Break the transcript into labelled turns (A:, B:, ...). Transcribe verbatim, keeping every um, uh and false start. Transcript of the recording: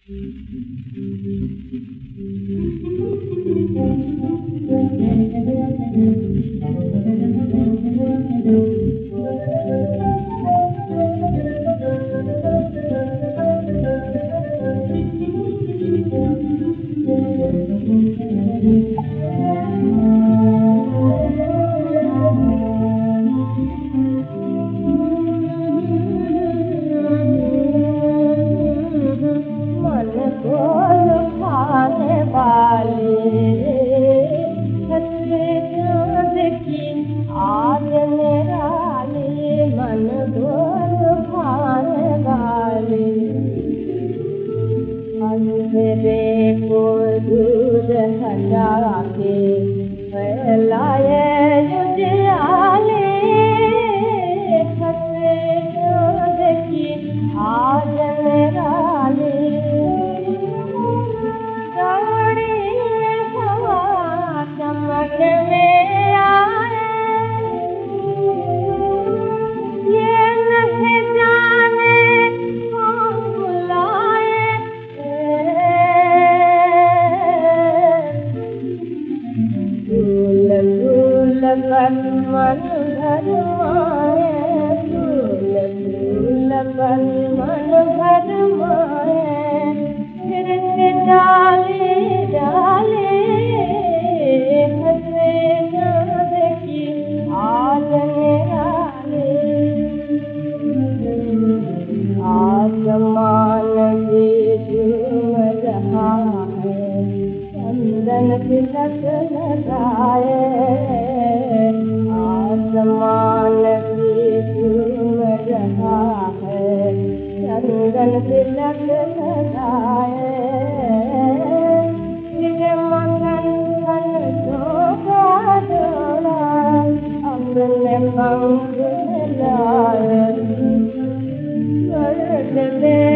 A: अंधेरे को दूर हटा के फैलाए उजियारे, खतरे चाँद की आज निराली। दौड़ी हवा चमक में आए, ये नहीं जाने कौन बुलाए। फूल फूल पर मन भरमाए, फूल फूल पर मन भरमाए। फिर से डाले डाले हंसे चाँद की आज निराली। आसमान भी झूम रहा है, चंदन तिलक लगाए। आसमान भी झूम रहा है, चंदन तिलक लगाए। फिर मगन हंसों का जोड़ा अंगन पंख लाए। स्वर्ग में